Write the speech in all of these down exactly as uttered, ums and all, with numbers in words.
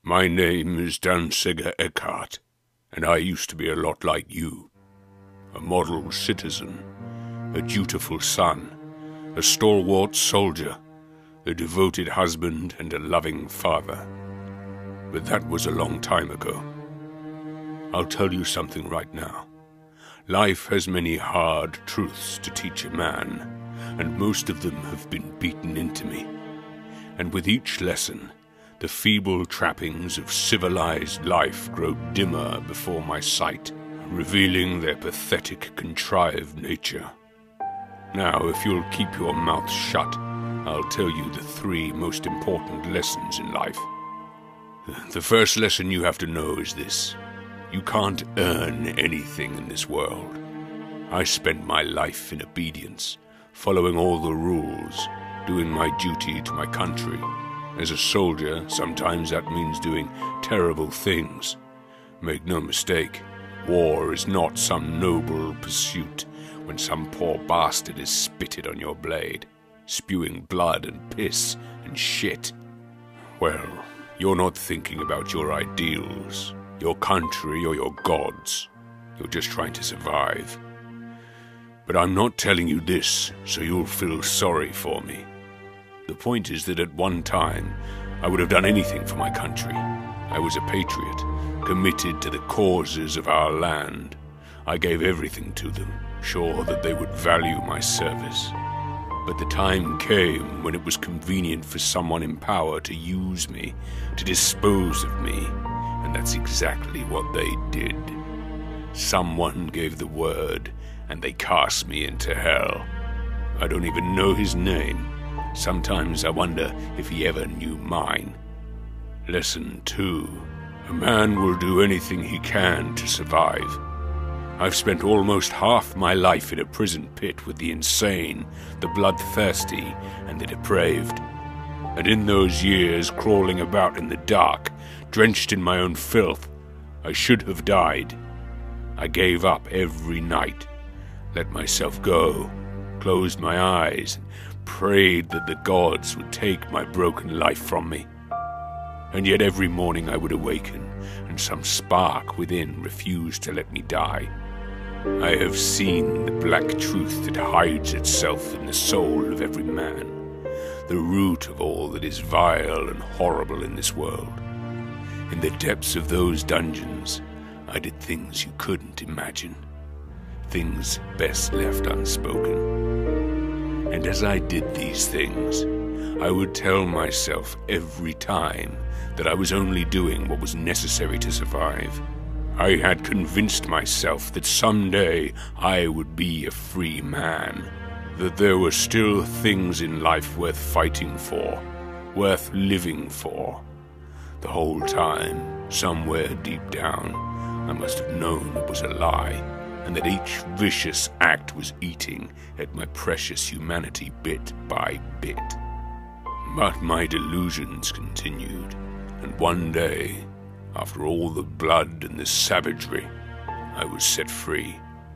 My name is Danziger Eckhart, and I used to be a lot like you. A model citizen, a dutiful son, a stalwart soldier, a devoted husband and a loving father. But that was a long time ago. I'll tell you something right now. Life has many hard truths to teach a man, and most of them have been beaten into me. And with each lesson, the feeble trappings of civilized life grow dimmer before my sight, revealing their pathetic, contrived nature. Now, if you'll keep your mouth shut, I'll tell you the three most important lessons in life. The first lesson you have to know is this. You can't earn anything in this world. I spent my life in obedience, following all the rules, doing my duty to my country. As a soldier, sometimes that means doing terrible things. Make no mistake, war is not some noble pursuit when some poor bastard is spitted on your blade, spewing blood and piss and shit. Well, you're not thinking about your ideals, your country or your gods. You're just trying to survive. But I'm not telling you this so you'll feel sorry for me. The point is that at one time, I would have done anything for my country. I was a patriot, committed to the causes of our land. I gave everything to them, sure that they would value my service. But the time came when it was convenient for someone in power to use me, to dispose of me, and that's exactly what they did. Someone gave the word, and they cast me into hell. I don't even know his name. Sometimes I wonder if he ever knew mine. Lesson two. A man will do anything he can to survive. I've spent almost half my life in a prison pit with the insane, the bloodthirsty, and the depraved. And in those years, crawling about in the dark, drenched in my own filth, I should have died. I gave up every night, let myself go, closed my eyes, and prayed that the gods would take my broken life from me. And yet every morning I would awaken, and some spark within refused to let me die. I have seen the black truth that hides itself in the soul of every man, the root of all that is vile and horrible in this world. In the depths of those dungeons, I did things you couldn't imagine, things best left unspoken. And as I did these things, I would tell myself every time that I was only doing what was necessary to survive. I had convinced myself that someday I would be a free man, that there were still things in life worth fighting for, worth living for. The whole time, somewhere deep down, I must have known it was a lie, and that each vicious act was eating at my precious humanity bit by bit. But my delusions continued, and one day, after all the blood and the savagery, I was set free.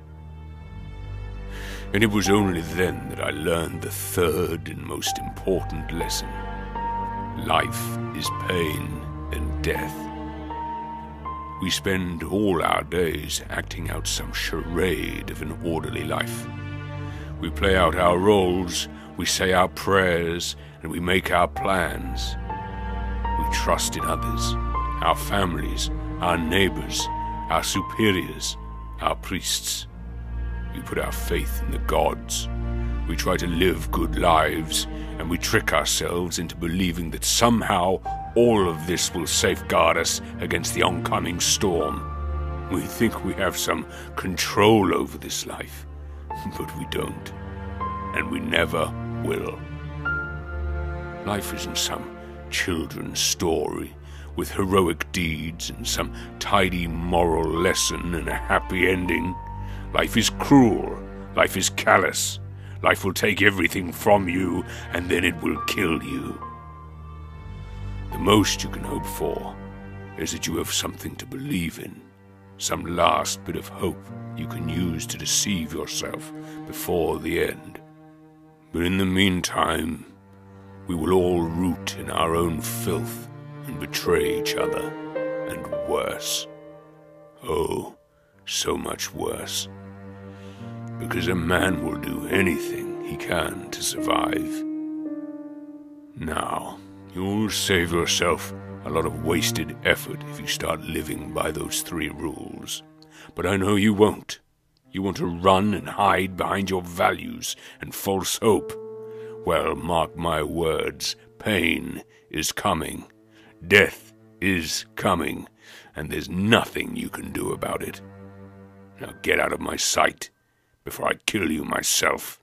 And it was only then that I learned the third and most important lesson. Life is pain and death. We spend all our days acting out some charade of an orderly life. We play out our roles, we say our prayers, and we make our plans. We trust in others, our families, our neighbors, our superiors, our priests. We put our faith in the gods. We try to live good lives, and we trick ourselves into believing that somehow all of this will safeguard us against the oncoming storm. We think we have some control over this life, but we don't, and we never will. Life isn't some children's story with heroic deeds and some tidy moral lesson and a happy ending. Life is cruel. Life is callous. Life will take everything from you, and then it will kill you. The most you can hope for is that you have something to believe in, some last bit of hope you can use to deceive yourself before the end. But in the meantime, we will all root in our own filth, and betray each other, and worse. Oh, so much worse. Because a man will do anything he can to survive. Now, you'll save yourself a lot of wasted effort if you start living by those three rules. But I know you won't. You want to run and hide behind your values and false hope. Well, mark my words, pain is coming. Death is coming, and there's nothing you can do about it. Now get out of my sight before I kill you myself.